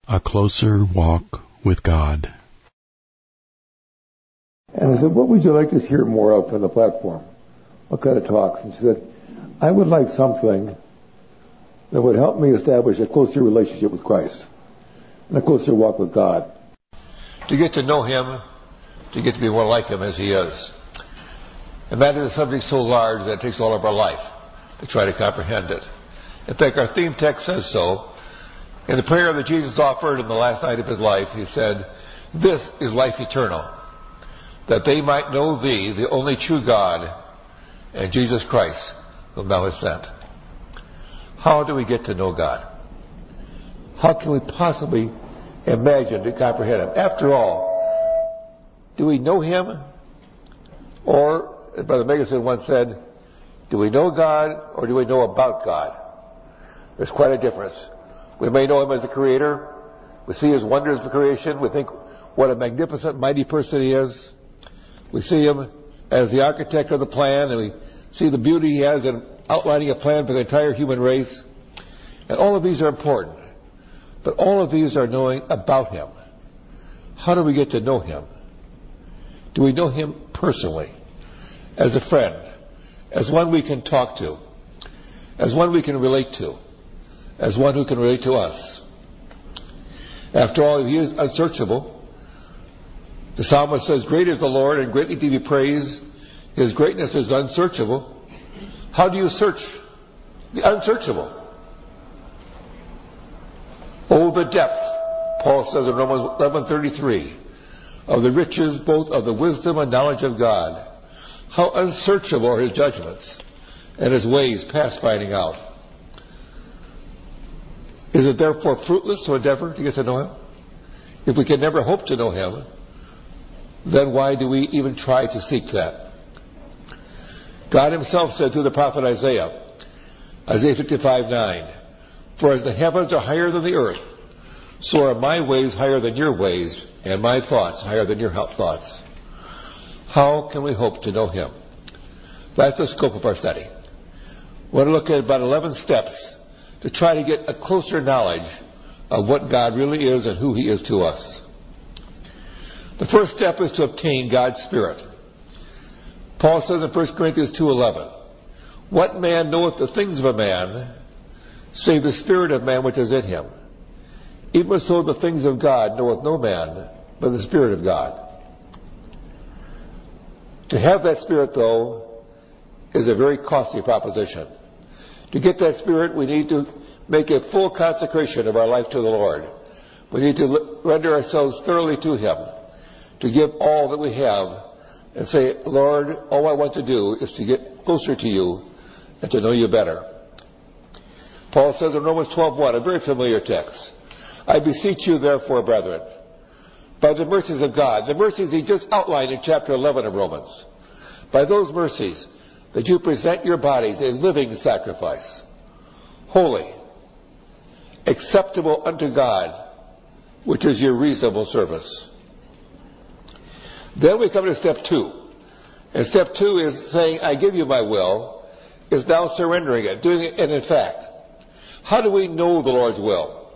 A closer walk with God. And I said, what would you like to hear more of from the platform? What kind of talks? And she said, I would like something that would help me establish a closer relationship with Christ and a closer walk with God. To get to know Him, to get to be more like Him as He is. And that is a subject so large that it takes all of our life to try to comprehend it. In fact, our theme text says so. In the prayer that Jesus offered in the last night of His life, He said, this is life eternal, that they might know Thee, the only true God, and Jesus Christ, whom Thou hast sent. How do we get to know God? How can we possibly imagine to comprehend Him? After all, do we know Him? Or, as Brother Megason once said, do we know God or do we know about God? There's quite a difference. We may know Him as the Creator. We see His wonders of creation. We think what a magnificent, mighty person He is. We see Him as the architect of the plan, and we see the beauty He has in outlining a plan for the entire human race. And all of these are important. But all of these are knowing about Him. How do we get to know Him? Do we know Him personally? As a friend? As one we can talk to? As one we can relate to? As one who can relate to us? After all, He is unsearchable. The psalmist says, great is the Lord and greatly to be praised. His greatness is unsearchable. How do you search the unsearchable? Oh, the depth, Paul says in Romans 11:33, of the riches both of the wisdom and knowledge of God. How unsearchable are His judgments and His ways past finding out. Is it therefore fruitless to endeavor to get to know Him? If we can never hope to know Him, then why do we even try to seek that? God Himself said through the prophet Isaiah, Isaiah 55:9, for as the heavens are higher than the earth, so are my ways higher than your ways, and my thoughts higher than your thoughts. How can we hope to know Him? That's the scope of our study. We're going to look at about 11 steps to try to get a closer knowledge of what God really is and who He is to us. The first step is to obtain God's Spirit. Paul says in 1 Corinthians 2:11, what man knoweth the things of a man, save the spirit of man which is in him? Even so the things of God knoweth no man, but the Spirit of God. To have that Spirit, though, is a very costly proposition. To get that Spirit, we need to make a full consecration of our life to the Lord. We need to render ourselves thoroughly to Him, to give all that we have, and say, Lord, all I want to do is to get closer to You and to know You better. Paul says in Romans 12:1, a very familiar text, I beseech you therefore, brethren, by the mercies of God, the mercies He just outlined in chapter 11 of Romans, by those mercies, that you present your bodies a living sacrifice, holy, acceptable unto God, which is your reasonable service. Then we come to step 2. And step 2 is saying, I give You my will, is now surrendering it, doing it in fact. How do we know the Lord's will?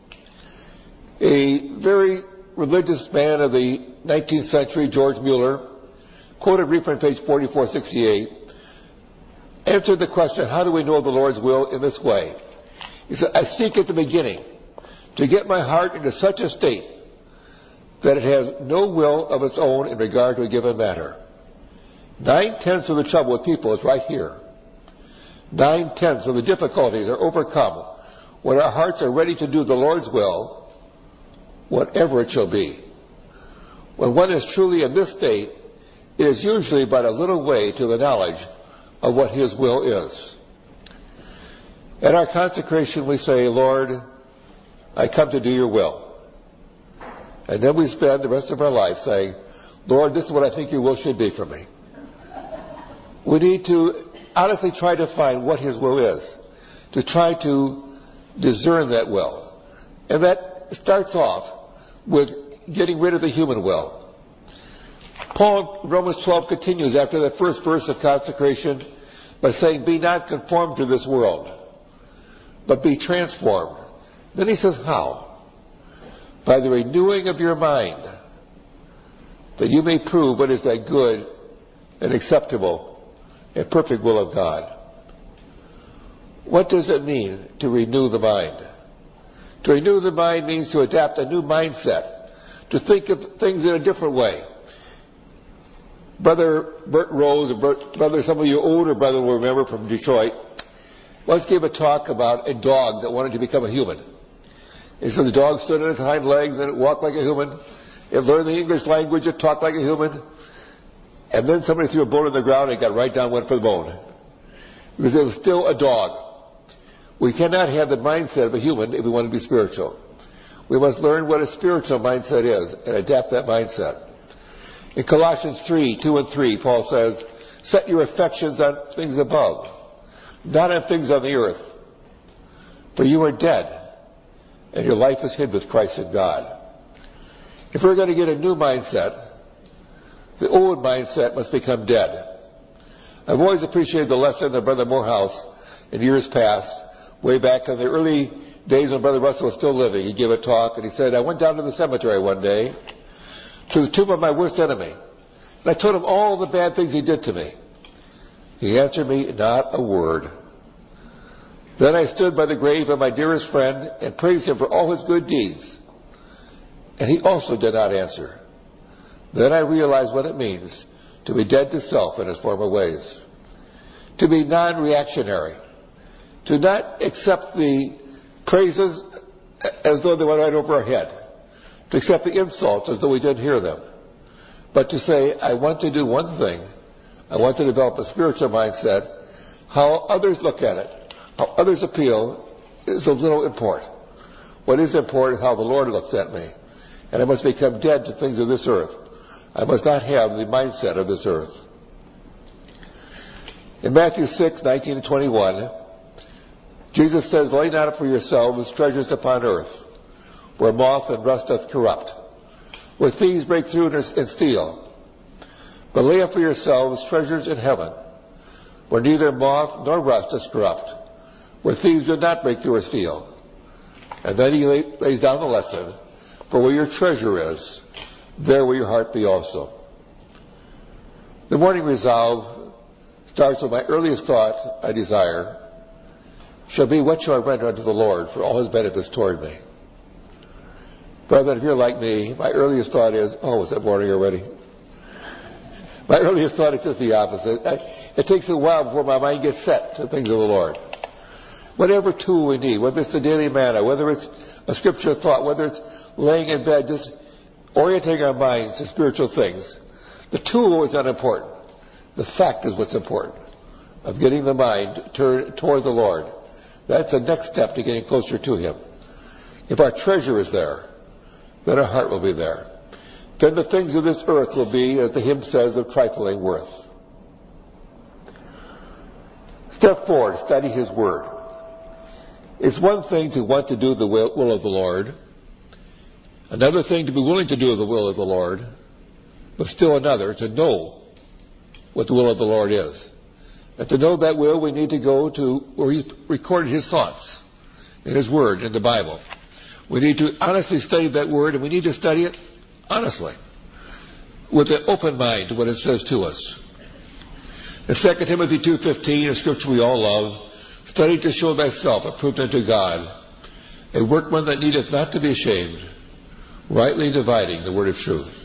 A very religious man of the 19th century, George Mueller, quoted briefly on page 4468, answered the question, how do we know the Lord's will, in this way? He said, I seek at the beginning to get my heart into such a state that it has no will of its own in regard to a given matter. 9/10 of the trouble with people is right here. 9/10 of the difficulties are overcome when our hearts are ready to do the Lord's will, whatever it shall be. When one is truly in this state, it is usually but a little way to the knowledge of what His will is. At our consecration we say, Lord, I come to do Your will. And then we spend the rest of our life saying, Lord, this is what I think Your will should be for me. We need to honestly try to find what His will is, to try to discern that will. And that starts off with getting rid of the human will. Paul, Romans 12, continues after that first verse of consecration by saying, be not conformed to this world, but be transformed. Then he says, how? by the renewing of your mind, that you may prove what is that good and acceptable and perfect will of God. What does it mean to renew the mind? To renew the mind means to adapt a new mindset, to think of things in a different way. Brother Bert Rose, some of you older brother will remember from Detroit, once gave a talk about a dog that wanted to become a human. And so the dog stood on its hind legs and it walked like a human. It learned the English language, it talked like a human. And then somebody threw a bone on the ground and it got right down, went for the bone. Because it was still a dog. We cannot have the mindset of a human if we want to be spiritual. We must learn what a spiritual mindset is and adapt that mindset. In Colossians 3:2 and 3, Paul says, set your affections on things above, not on things on the earth. For you are dead, and your life is hid with Christ in God. If we're going to get a new mindset, the old mindset must become dead. I've always appreciated the lesson of Brother Morehouse in years past, way back in the early days when Brother Russell was still living. He gave a talk, and he said, I went down to the cemetery one day to the tomb of my worst enemy. And I told him all the bad things he did to me. He answered me, not a word. Then I stood by the grave of my dearest friend and praised him for all his good deeds. And he also did not answer. Then I realized what it means to be dead to self in his former ways. To be non-reactionary. To not accept the praises as though they went right over our head. To accept the insults as though we didn't hear them. But to say, I want to do one thing. I want to develop a spiritual mindset. How others look at it, how others appeal, is of little import. What is important is how the Lord looks at me. And I must become dead to things of this earth. I must not have the mindset of this earth. In Matthew 6:19 and 21, Jesus says, lay not up for yourselves treasures upon earth, where moth and rust doth corrupt, where thieves break through and steal. But lay up for yourselves treasures in heaven, where neither moth nor rust does corrupt, where thieves do not break through or steal. And then he lays down the lesson, for where your treasure is, there will your heart be also. The morning resolve starts with my earliest thought, I desire, shall be what shall I render unto the Lord for all his benefits toward me. Brethren, if you're like me, my earliest thought is, oh, is that morning already? My earliest thought is just the opposite. It takes a while before my mind gets set to things of the Lord. Whatever tool we need, whether it's the daily manna, whether it's a scripture thought, whether it's laying in bed, just orienting our minds to spiritual things. The tool is not important. The fact is what's important, of getting the mind turned toward the Lord. That's the next step to getting closer to him. If our treasure is there, then our heart will be there. Then the things of this earth will be, as the hymn says, of trifling worth. Step 4, study his word. It's one thing to want to do the will of the Lord. Another thing to be willing to do the will of the Lord. But still another to know what the will of the Lord is. And to know that will, we need to go to where he recorded his thoughts in his word, in the Bible. We need to honestly study that word, and we need to study it honestly, with an open mind to what it says to us. In 2 Timothy 2:15, a scripture we all love, study to show thyself approved unto God, a workman that needeth not to be ashamed, rightly dividing the word of truth.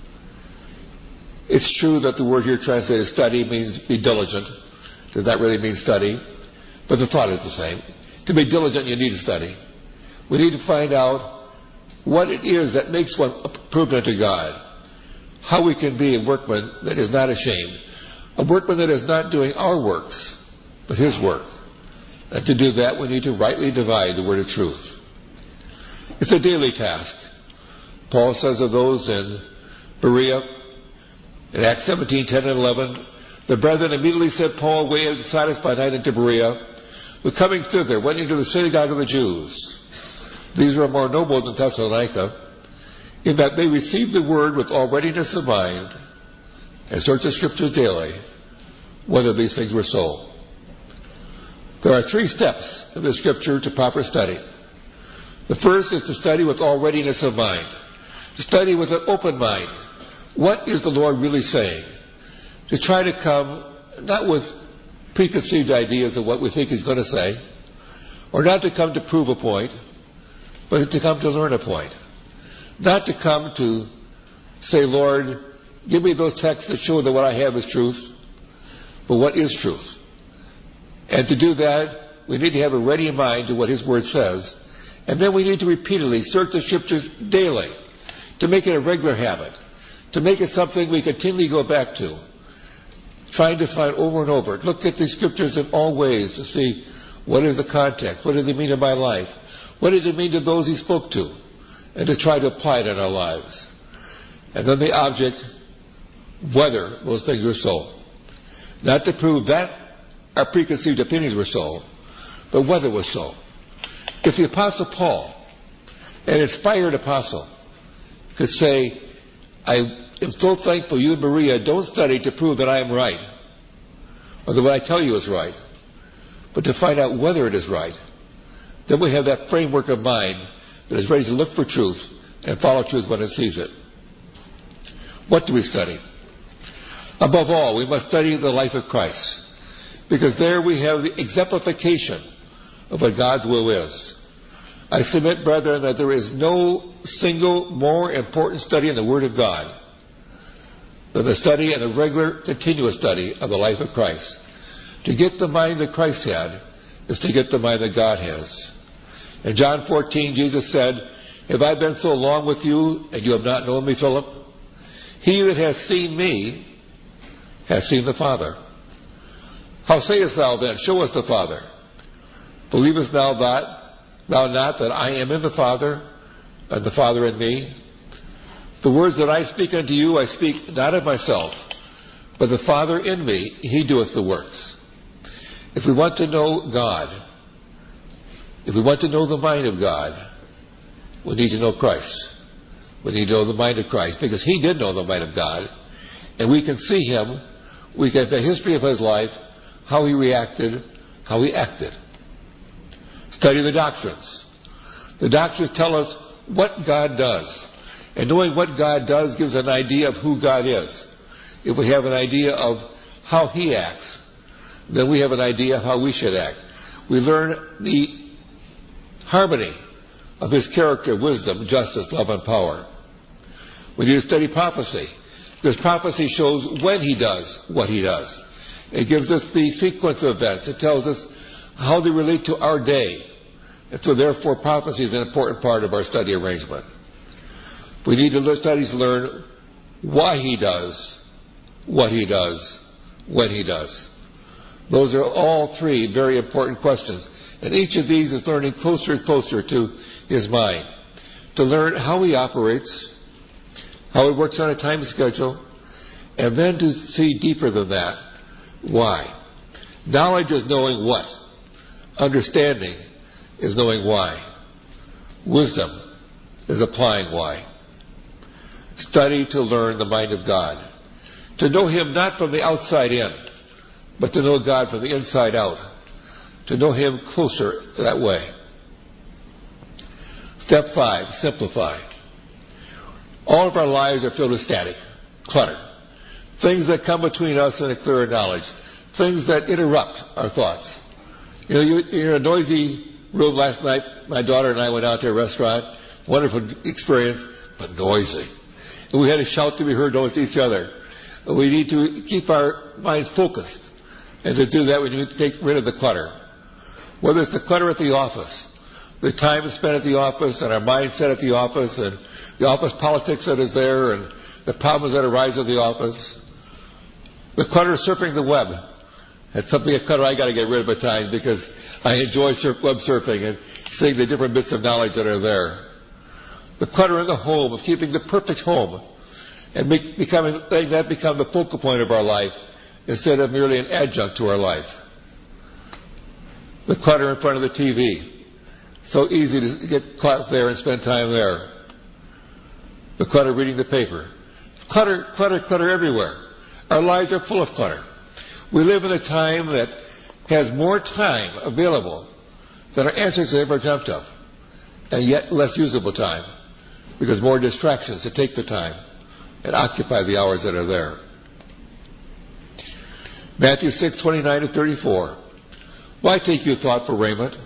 It's true that the word here translated study means be diligent. Does not really mean study, but the thought is the same. To be diligent, you need to study. We need to find out what it is that makes one approved unto God. How we can be a workman that is not ashamed. A workman that is not doing our works, but his work. And to do that, we need to rightly divide the word of truth. It's a daily task. Paul says of those in Berea, in Acts 17:10 and 11, the brethren immediately sent Paul away and Silas by night into Berea, who coming thither went into the synagogue of the Jews. These were more noble than Thessalonica, in that they received the word with all readiness of mind, and searched the scriptures daily, whether these things were so. There are 3 steps in the scripture to proper study. The first is to study with all readiness of mind. To study with an open mind. What is the Lord really saying? To try to come, not with preconceived ideas of what we think He's going to say, or not to come to prove a point, but to come to learn a point. Not to come to say, Lord, give me those texts that show that what I have is truth, but what is truth? And to do that, we need to have a ready mind to what His Word says, and then we need to repeatedly search the Scriptures daily, to make it a regular habit, to make it something we continually go back to, trying to find over and over. Look at the Scriptures in all ways to see what is the context, what do they mean in my life, what does it mean to those He spoke to, and to try to apply it in our lives. And then the object, whether those things were so. Not to prove that our preconceived opinions were so, but whether it was so. If the Apostle Paul, an inspired apostle, could say, I am so thankful you and Maria don't study to prove that I am right, or that what I tell you is right, but to find out whether it is right, then we have that framework of mind that is ready to look for truth and follow truth when it sees it. What do we study? Above all, we must study the life of Christ, because there we have the exemplification of what God's will is. I submit, brethren, that there is no single more important study in the Word of God than the study and the regular, continuous study of the life of Christ. To get the mind that Christ had is to get the mind that God has. In John 14, Jesus said, have I been so long with you, and you have not known me, Philip? He that has seen me has seen the Father. How sayest thou then, show us the Father? Believest thou not that I am in the Father, and the Father in me? The words that I speak unto you, I speak not of myself, but the Father in me, He doeth the works. If we want to know God, if we want to know the mind of God, we need to know Christ. We need to know the mind of Christ, because He did know the mind of God, and we can see Him, we can have the history of His life, how He reacted, how He acted. Study the doctrines. The doctrines tell us what God does. And knowing what God does gives an idea of who God is. If we have an idea of how He acts, then we have an idea of how we should act. We learn the harmony of His character, wisdom, justice, love, and power. We need to study prophecy, because prophecy shows when He does what He does. It gives us the sequence of events. It tells us how they relate to our day. And so therefore prophecy is an important part of our study arrangement. We need to study to learn why He does what He does, when He does. Those are all three very important questions. And each of these is learning closer and closer to His mind. To learn how He operates, how He works on a time schedule, and then to see deeper than that, why. Knowledge is knowing what. Understanding is knowing why. Wisdom is applying why. Study to learn the mind of God. To know Him not from the outside in, but to know God from the inside out. To know Him closer that way. Step 5, simplify. All of our lives are filled with static, clutter. Things that come between us and a clearer knowledge. Things that interrupt our thoughts. You know, you're in a noisy room last night. My daughter and I went out to a restaurant. Wonderful experience, but noisy. And we had to shout to be heard amongst each other. We need to keep our minds focused. And to do that, we need to take rid of the clutter. Whether it's the clutter at the office, the time spent at the office, and our mindset at the office, and the office politics that is there, and the problems that arise at the office. The clutter surfing the web. That's something a clutter I got to get rid of at times, because I enjoy web surfing and seeing the different bits of knowledge that are there. The clutter in the home, of keeping the perfect home, and letting that become the focal point of our life instead of merely an adjunct to our life. The clutter in front of the TV. So easy to get caught there and spend time there. The clutter reading the paper. Clutter, clutter, clutter everywhere. Our lives are full of clutter. We live in a time that has more time available than our ancestors ever dreamt of. and yet less usable time, because more distractions to take the time and occupy the hours that are there. Matthew 6:29-34. Why take you thought for raiment?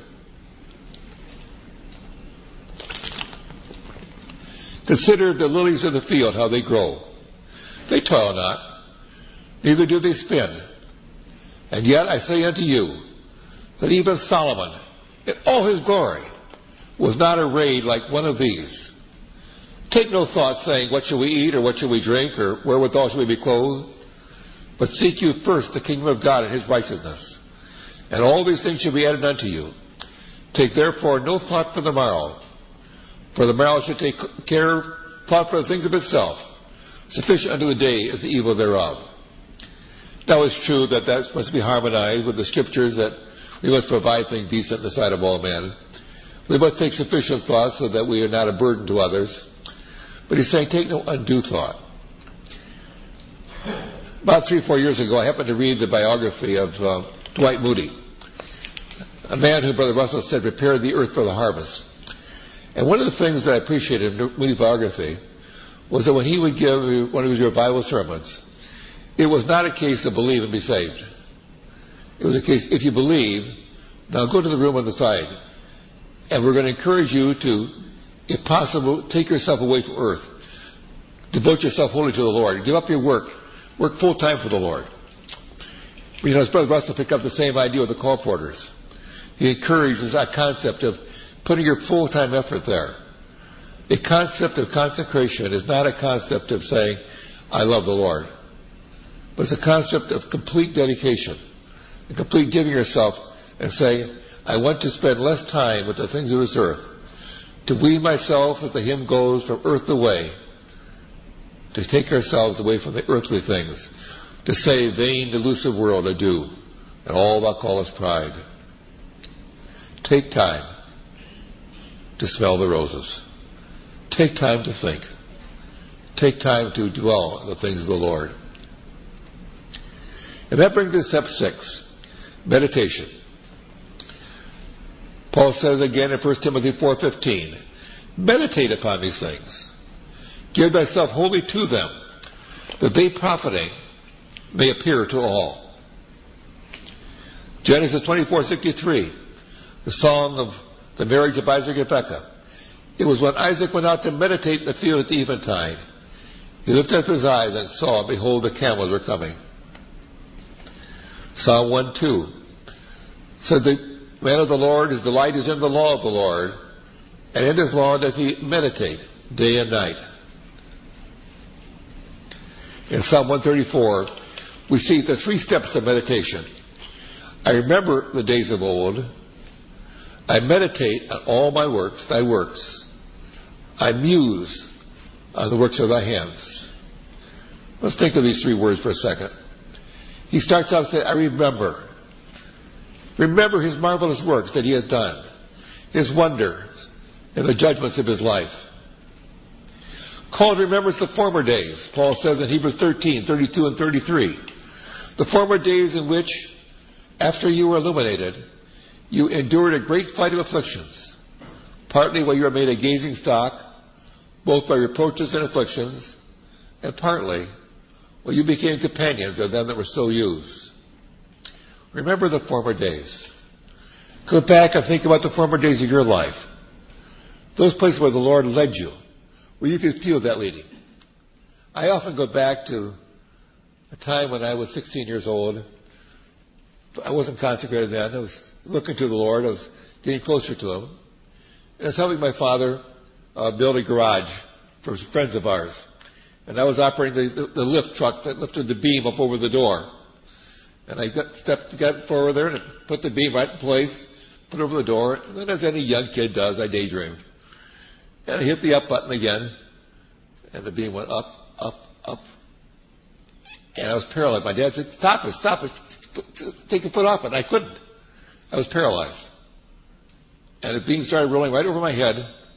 Consider the lilies of the field, how they grow. They toil not, neither do they spin. And yet I say unto you, that even Solomon, in all his glory, was not arrayed like one of these. Take no thought, saying, what shall we eat, or what shall we drink, or wherewithal shall we be clothed? But seek you first the kingdom of God and his righteousness, and all these things shall be added unto you. Take therefore no thought for the morrow, for the morrow shall take thought for the things of itself. Sufficient unto the day is the evil thereof. Now it's true that must be harmonized with the scriptures, that we must provide things decent in the sight of all men. We must take sufficient thought so that we are not a burden to others. But he's saying, take no undue thought. About 3 or 4 years ago, I happened to read the biography of Dwight Moody, a man who Brother Russell said prepared the earth for the harvest. And one of the things that I appreciated in Moody's biography was that when he would give one of his revival sermons, it was not a case of believe and be saved. It was a case, if you believe, now go to the room on the side, and we're going to encourage you to, if possible, take yourself away from earth. Devote yourself wholly to the Lord. Give up your work. Work full time for the Lord. You know, his Brother Russell picked up the same idea with the colporteurs. He encourages that concept of putting your full-time effort there. A concept of consecration is not a concept of saying, I love the Lord. But it's a concept of complete dedication, a complete giving yourself and saying, I want to spend less time with the things of this earth, to wean myself, as the hymn goes, from earth away, to take ourselves away from the earthly things, to say, vain, delusive world, adieu, and all thou callest pride. Take time to smell the roses. Take time to think. Take time to dwell on the things of the Lord. And that brings us to step 6, meditation. Paul says again in 1 Timothy 4:15, meditate upon these things. Give thyself wholly to them, that they profiting may appear to all. Genesis 24:63, the song of the marriage of Isaac and Rebekah. It was when Isaac went out to meditate in the field at the eventide. He lifted up his eyes and saw, behold, the camels were coming. Psalm 1:2 said, the man of the Lord, his delight is in the law of the Lord, and in his law doth he meditate day and night. In Psalm 134, we see the 3 steps of meditation. I remember the days of old. I meditate on all my works, thy works. I muse on the works of thy hands. Let's think of these 3 words for a second. He starts out saying, I remember. Remember his marvelous works that he has done, his wonders, and the judgments of his life. Call to remembrance the former days, Paul says in Hebrews 13:32 and 33. The former days in which, after you were illuminated, you endured a great fight of afflictions, partly while you were made a gazing stock, both by reproaches and afflictions, and partly while you became companions of them that were so used. Remember the former days. Go back and think about the former days of your life. Those places where the Lord led you, where you could feel that leading. I often go back to a time when I was 16 years old. I wasn't consecrated then. I was looking to the Lord. I was getting closer to Him. And I was helping my father build a garage for some friends of ours. And I was operating the lift truck that lifted the beam up over the door. And I got forward there and put the beam right in place, put it over the door. And then, as any young kid does, I daydreamed. And I hit the up button again. And the beam went up, up, up. And I was paralyzed. My dad said, stop it, take your foot off it. And I couldn't. I was paralyzed. And the beam started rolling right over my head.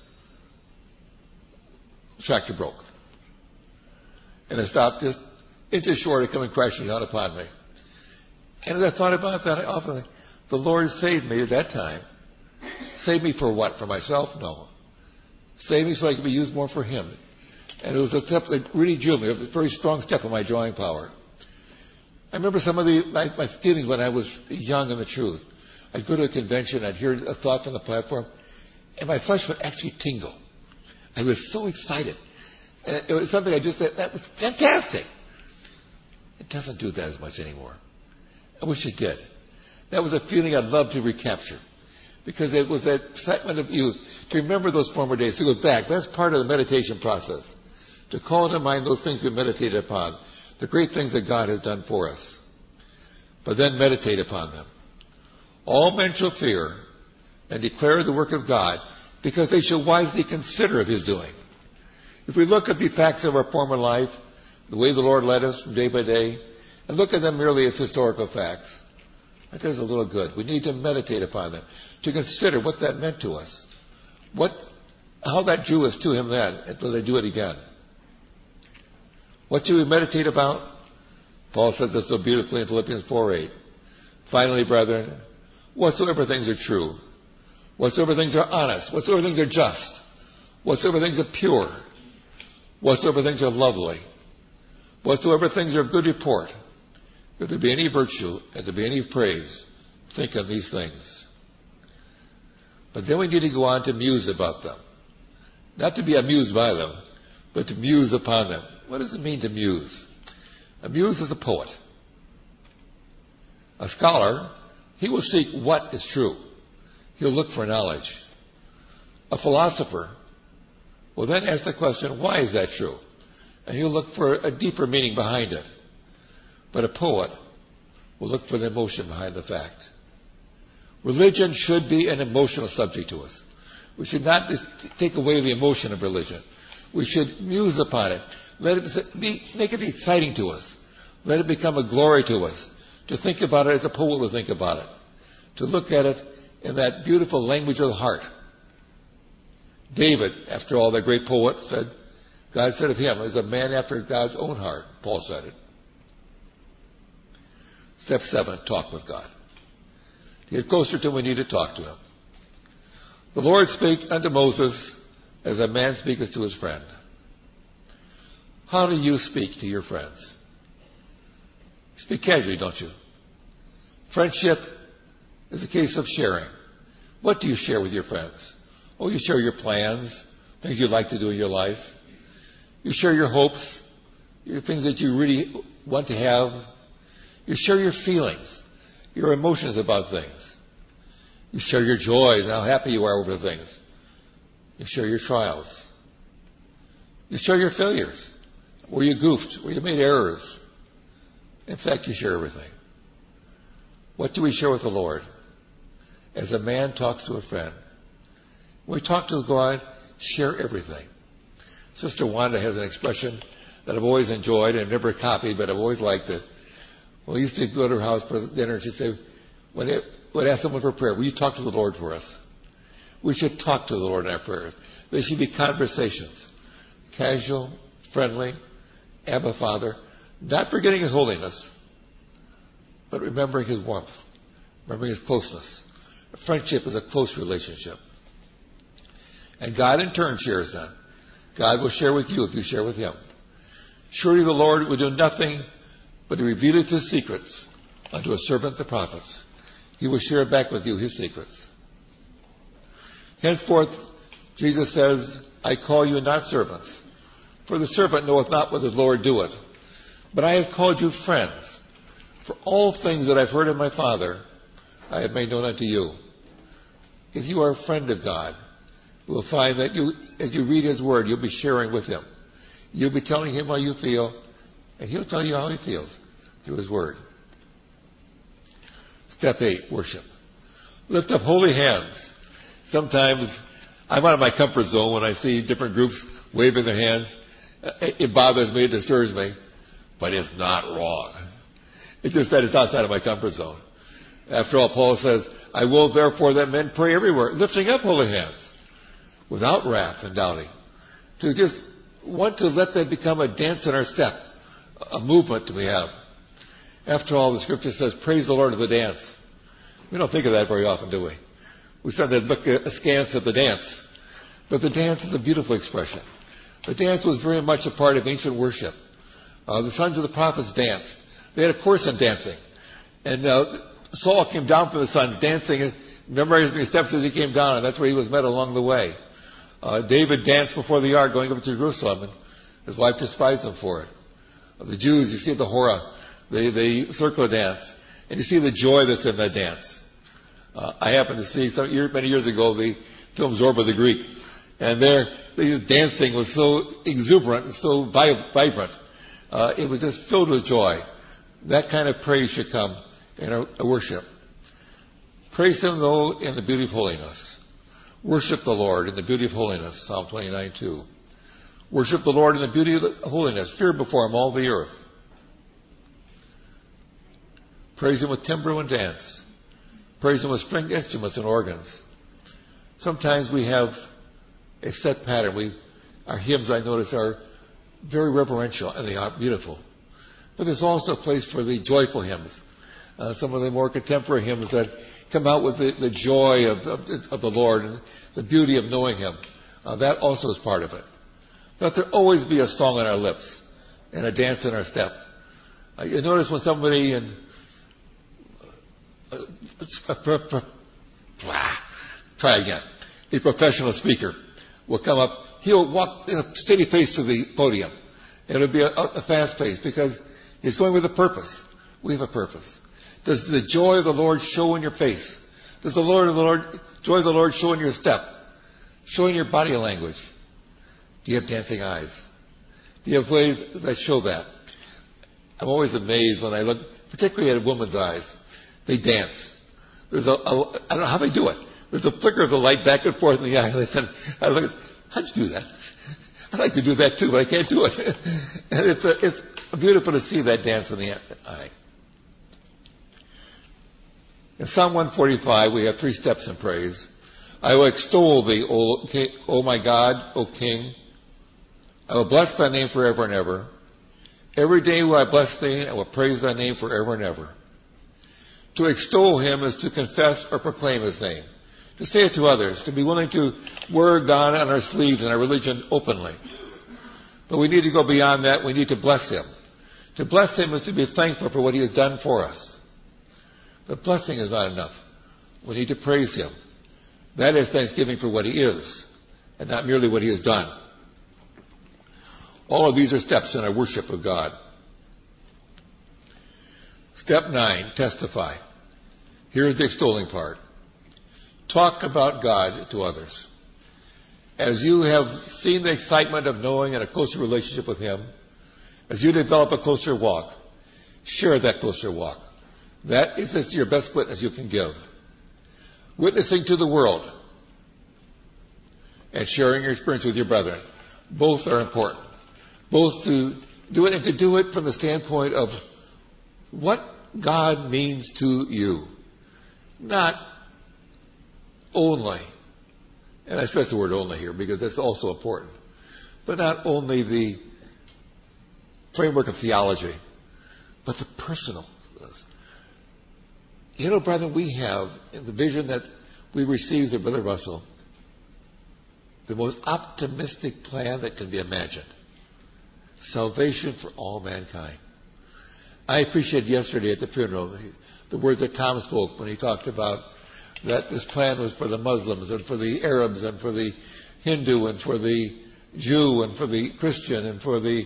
The tractor broke. And it stopped just inches short of coming crashing down upon me. And as I thought about that, I often think, the Lord saved me at that time. Saved me for what? For myself? No. Save me so I can be used more for Him. And it was a step that really drew me, a very strong step of my drawing power. I remember some of my feelings when I was young in the truth. I'd go to a convention, I'd hear a thought from the platform, and my flesh would actually tingle. I was so excited. And it was something I just said, that was fantastic. It doesn't do that as much anymore. I wish it did. That was a feeling I'd love to recapture. Because it was that excitement of youth. To remember those former days, to go back. That's part of the meditation process. To call to mind those things we meditated upon. The great things that God has done for us. But then meditate upon them. All men shall fear and declare the work of God, because they shall wisely consider of His doing. If we look at the facts of our former life, the way the Lord led us from day by day, and look at them merely as historical facts, that does a little good. We need to meditate upon them, to consider what that meant to us, how that drew us to Him then, and will they do it again. What should we meditate about? Paul says this so beautifully in Philippians 4:8. Finally, brethren, whatsoever things are true, whatsoever things are honest, whatsoever things are just, whatsoever things are pure, whatsoever things are lovely, whatsoever things are of good report, if there be any virtue and there be any praise, think on these things. But then we need to go on to muse about them. Not to be amused by them, but to muse upon them. What does it mean to muse? A muse is a poet. A scholar, he will seek what is true. He'll look for knowledge. A philosopher will then ask the question, why is that true? And he'll look for a deeper meaning behind it. But a poet will look for the emotion behind the fact. Religion should be an emotional subject to us. We should not just take away the emotion of religion. We should muse upon it. Make it exciting to us. Let it become a glory to us. To think about it as a poet would think about it. To look at it in that beautiful language of the heart. David, after all, the great poet, said, God said of him, is a man after God's own heart. Paul said it. Step 7, talk with God. To get closer to him, we need to talk to him. The Lord spake unto Moses as a man speaketh to his friend. How do you speak to your friends? Speak casually, don't you? Friendship is a case of sharing. What do you share with your friends? Oh, you share your plans, things you'd like to do in your life. You share your hopes, your things that you really want to have. You share your feelings, your emotions about things. You share your joys and how happy you are over things. You share your trials. You share your failures, where you goofed, where you made errors. In fact, you share everything. What do we share with the Lord? As a man talks to a friend. When we talk to God, share everything. Sister Wanda has an expression that I've always enjoyed and never copied, but I've always liked it. Well, we used to go to her house for dinner and she'd say, when ask someone for prayer, will you talk to the Lord for us? We should talk to the Lord in our prayers. There should be conversations. Casual, friendly, Abba Father, not forgetting His holiness, but remembering His warmth, remembering His closeness. A friendship is a close relationship. And God in turn shares that. God will share with you if you share with Him. Surely the Lord will do nothing but to reveal His secrets unto a servant the prophets. He will share back with you His secrets. Henceforth, Jesus says, I call you not servants, for the servant knoweth not what his Lord doeth. But I have called you friends, for all things that I've heard of my Father, I have made known unto you. If you are a friend of God, you will find that as you read His Word, you'll be sharing with Him. You'll be telling Him how you feel, and He'll tell you how He feels through His Word. Step 8, worship. Lift up holy hands. Sometimes I'm out of my comfort zone when I see different groups waving their hands. It bothers me, it disturbs me, but it's not wrong. It's just that it's outside of my comfort zone. After all, Paul says, I will therefore that men pray everywhere, lifting up holy hands, without wrath and doubting. To just want to let that become a dance in our step, a movement that we have. After all, the Scripture says, praise the Lord of the dance. We don't think of that very often, do we? We sometimes look askance at the dance. But the dance is a beautiful expression. The dance was very much a part of ancient worship. The sons of the prophets danced. They had a course in dancing. And Saul came down from the sons dancing and memorizing the steps as he came down, and that's where he was met along the way. David danced before the ark going up to Jerusalem, and his wife despised him for it. The Jews, you see the Hora, they circle dance, and you see the joy that's in that dance. I happened to see many years ago the film Zorba the Greek, and the dancing was so exuberant and so vibrant. It was just filled with joy. That kind of praise should come in our worship. Praise Him, though, in the beauty of holiness. Worship the Lord in the beauty of holiness, Psalm 29:2. Worship the Lord in the beauty of holiness. Fear before Him all the earth. Praise Him with timbrel and dance. Praise Him with stringed instruments and organs. Sometimes we have a set pattern. Our hymns, I notice, are very reverential, and they are beautiful. But there's also a place for the joyful hymns. Some of the more contemporary hymns that come out with the joy of the Lord and the beauty of knowing Him. That also is part of it. Let there always be a song on our lips and a dance in our step. You notice when somebody a professional speaker will come up, he'll walk in a steady pace to the podium. It'll be a fast pace because he's going with a purpose. We have a purpose. Does the joy of the Lord show in your face? Does the joy of the Lord show in your step? Show in your body language? Do you have dancing eyes? Do you have ways that show that? I'm always amazed when I look, particularly at a woman's eyes. They dance. I don't know how they do it. There's a flicker of the light back and forth in the eyelids, and I look at, how'd you do that? I'd like to do that too, but I can't do it. And it's beautiful to see that dance in the eye. In Psalm 145, we have 3 steps in praise. I will extol thee, O my God, O King. I will bless thy name forever and ever. Every day will I bless thee, I will praise thy name forever and ever. To extol Him is to confess or proclaim His name. To say it to others, to be willing to wear God on our sleeves in our religion openly. But we need to go beyond that. We need to bless Him. To bless Him is to be thankful for what He has done for us. But blessing is not enough. We need to praise Him. That is thanksgiving for what He is, and not merely what He has done. All of these are steps in our worship of God. Step 9, testify. Here's the extolling part. Talk about God to others. As you have seen the excitement of knowing and a closer relationship with Him, as you develop a closer walk, share that closer walk. That is your best witness you can give. Witnessing to the world and sharing your experience with your brethren. Both are important. Both to do it and to do it from the standpoint of what God means to you. Not only, and I stress the word only here because that's also important, but not only the framework of theology, but the personal. You know, brethren, we have, in the vision that we received of Brother Russell, the most optimistic plan that can be imagined. Salvation for all mankind. I appreciated yesterday at the funeral the words that Tom spoke when he talked about that this plan was for the Muslims and for the Arabs and for the Hindu and for the Jew and for the Christian and for the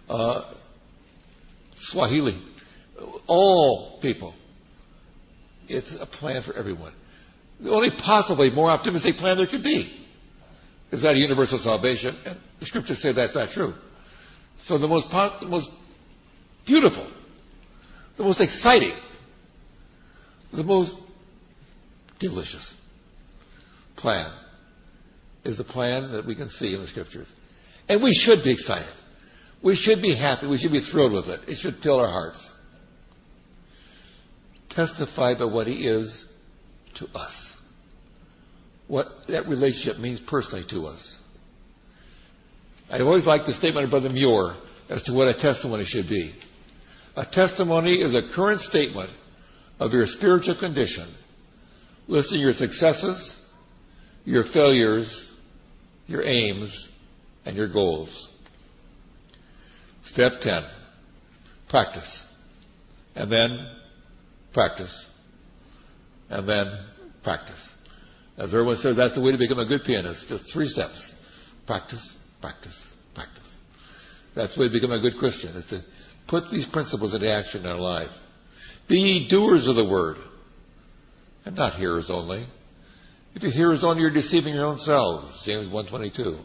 Swahili. All people. It's a plan for everyone. The only possibly more optimistic plan there could be is that of universal salvation. And the scriptures say that's not true. So the most beautiful, the most exciting, the most delicious plan is the plan that we can see in the scriptures. And we should be excited. We should be happy. We should be thrilled with it. It should fill our hearts. Testify by what He is to us. What that relationship means personally to us. I always like the statement of Brother Muir as to what a testimony should be. A testimony is a current statement of your spiritual condition, listing your successes, your failures, your aims, and your goals. Step 10, practice. And then practice. And then practice. As everyone says, that's the way to become a good pianist. Just 3 steps. Practice, practice, practice. That's the way to become a good Christian, is to put these principles into action in our life. Be ye doers of the word, and not hearers only. If you're hearers only, you're deceiving your own selves. James 1:22.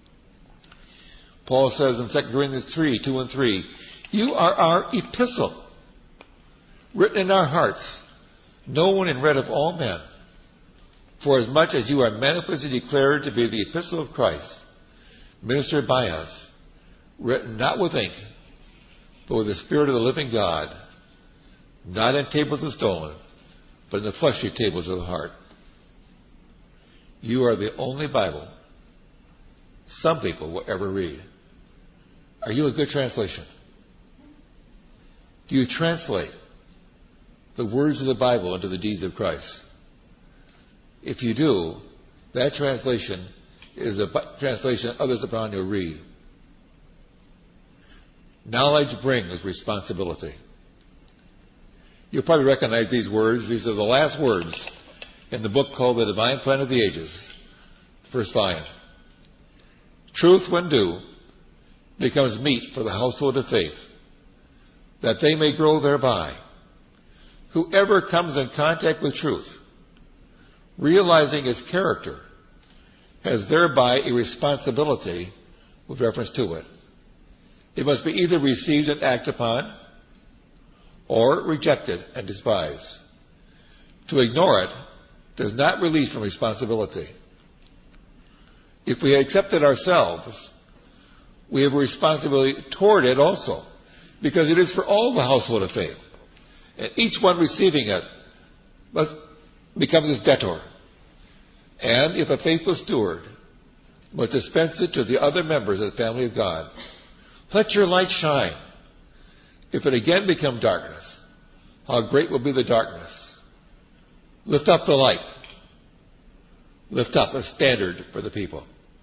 Paul says in 2 Corinthians 3:2 and 3, you are our epistle, written in our hearts, known and read of all men. For as much as you are manifestly declared to be the epistle of Christ, ministered by us, written not with ink, but with the Spirit of the living God, not in tables of stone, but in the fleshy tables of the heart. You are the only Bible some people will ever read. Are you a good translation? Do you translate the words of the Bible into the deeds of Christ? If you do, that translation is a translation others around you read. Knowledge brings responsibility. You'll probably recognize these words. These are the last words in the book called The Divine Plan of the Ages, the first volume. Truth, when due, becomes meat for the household of faith, that they may grow thereby. Whoever comes in contact with truth, realizing its character, has thereby a responsibility with reference to it. It must be either received and acted upon, or rejected and despised. To ignore it does not release from responsibility. If we accept it ourselves, we have a responsibility toward it also, because it is for all the household of faith. And each one receiving it must become his debtor. And if a faithful steward must dispense it to the other members of the family of God. Let your light shine. If it again become darkness, how great will be the darkness. Lift up the light. Lift up a standard for the people.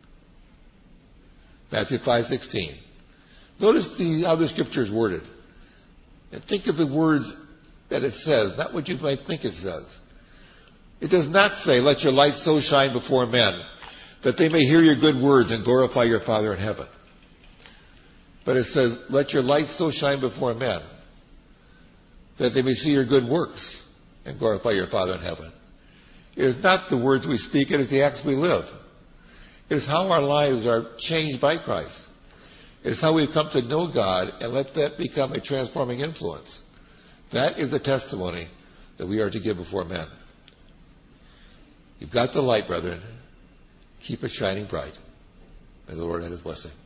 Matthew 5:16. Notice how the scripture is worded. And think of the words that it says, not what you might think it says. It does not say, let your light so shine before men that they may hear your good words and glorify your Father in heaven. But it says, let your light so shine before men that they may see your good works and glorify your Father in heaven. It is not the words we speak, it is the acts we live. It is how our lives are changed by Christ. It is how we've come to know God and let that become a transforming influence. That is the testimony that we are to give before men. You've got the light, brethren. Keep it shining bright. May the Lord add his blessing.